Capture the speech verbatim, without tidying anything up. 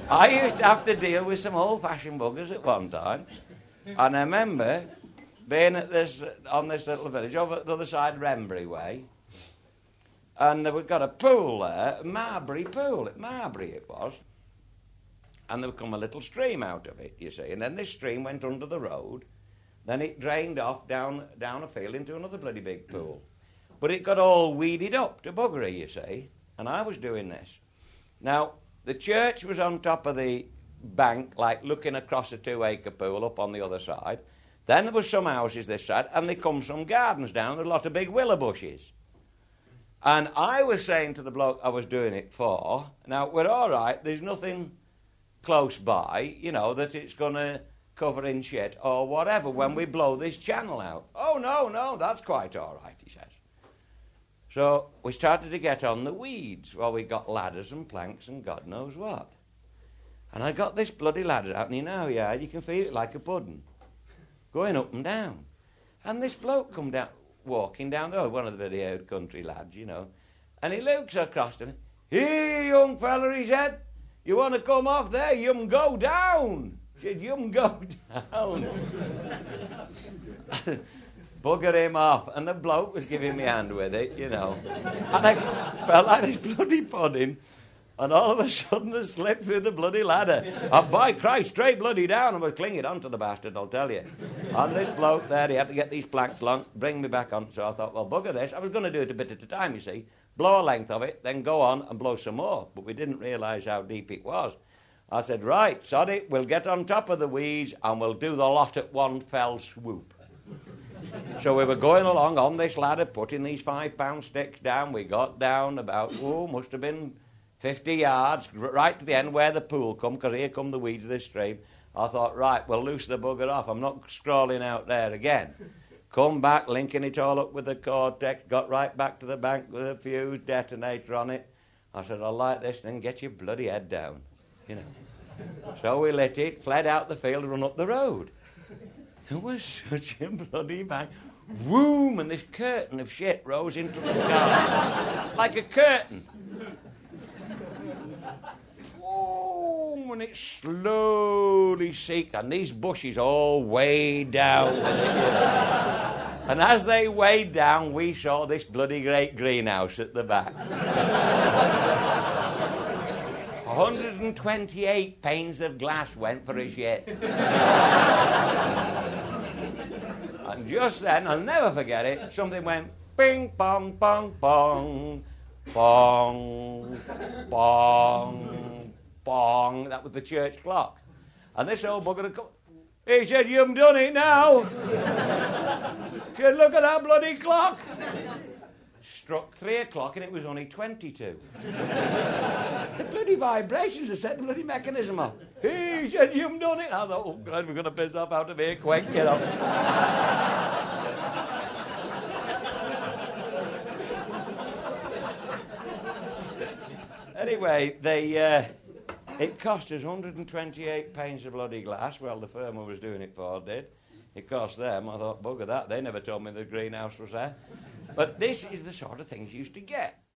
I used to have to deal with some old-fashioned buggers at one time. And I remember being at this on this little village over at the other side of Rembury Way. And we've got a pool there, Marbury Pool. At Marbury it was. And there would come a little stream out of it, you see. And then this stream went under the road. Then it drained off down, down a field into another bloody big pool. But it got all weeded up to buggery, you see. And I was doing this. Now, the church was on top of the bank, like looking across a two-acre pool up on the other side. Then there was some houses this side, and there come some gardens down. There were a lot of big willow bushes. And I was saying to the bloke I was doing it for, now, we're all right, there's nothing close by, you know, that it's going to cover in shit or whatever when we blow this channel out. Oh, no, no, that's quite all right, he says. So we started to get on the weeds. Well, we got ladders and planks and God knows what. And I got this bloody ladder out, and you know, yeah, you can feel it like a pudding, going up and down. And this bloke come down, walking down the road, one of the bloody old country lads, you know, and he looks across to me. Here, young fella, he said, you want to come off there? You can go down. He said, you can go down. Bugger him off. And the bloke was giving me a hand with it, you know. And I felt like this bloody pudding. And all of a sudden I slipped through the bloody ladder. And by Christ, straight bloody down, and was clinging onto the bastard, I'll tell you. And this bloke there, he had to get these planks along, bring me back on. So I thought, well, bugger this. I was going to do it a bit at a time, you see. Blow a length of it, then go on and blow some more. But we didn't realise how deep it was. I said, right, sod it, we'll get on top of the weeds and we'll do the lot at one fell swoop. So we were going along on this ladder, putting these five-pound sticks down. We got down about, oh, must have been fifty yards, right to the end where the pool come, because here come the weeds of this stream. I thought, right, we'll loose the bugger off. I'm not scrolling out there again. Come back, linking it all up with the Cortex, got right back to the bank with a fuse detonator on it. I said, I'll light this, then get your bloody head down, you know. So we lit it, fled out the field, run up the road. It was such a bloody bang. Whoom, and this curtain of shit rose into the sky. Like a curtain. Whoom, and it slowly seeked, and these bushes all weighed down with it, you know. And as they weighed down, we saw this bloody great greenhouse at the back. one hundred twenty-eight panes of glass went for a shit. And just then, I'll never forget it, something went bing, bong, bong, bong, bong, bong, bong. That was the church clock. And this old bugger had come. He said, you've done it now. He said, look at that bloody clock. Struck three o'clock and it was only twenty-two. The bloody vibrations had set the bloody mechanism off. He said, you've done it. I thought, oh, God, we're going to piss off out of here quick, you know. Anyway, they, uh, it cost us one hundred twenty-eight panes of bloody glass. Well, the firm I was doing it for did. It cost them. I thought, bugger that. They never told me the greenhouse was there. But this is the sort of things you used to get.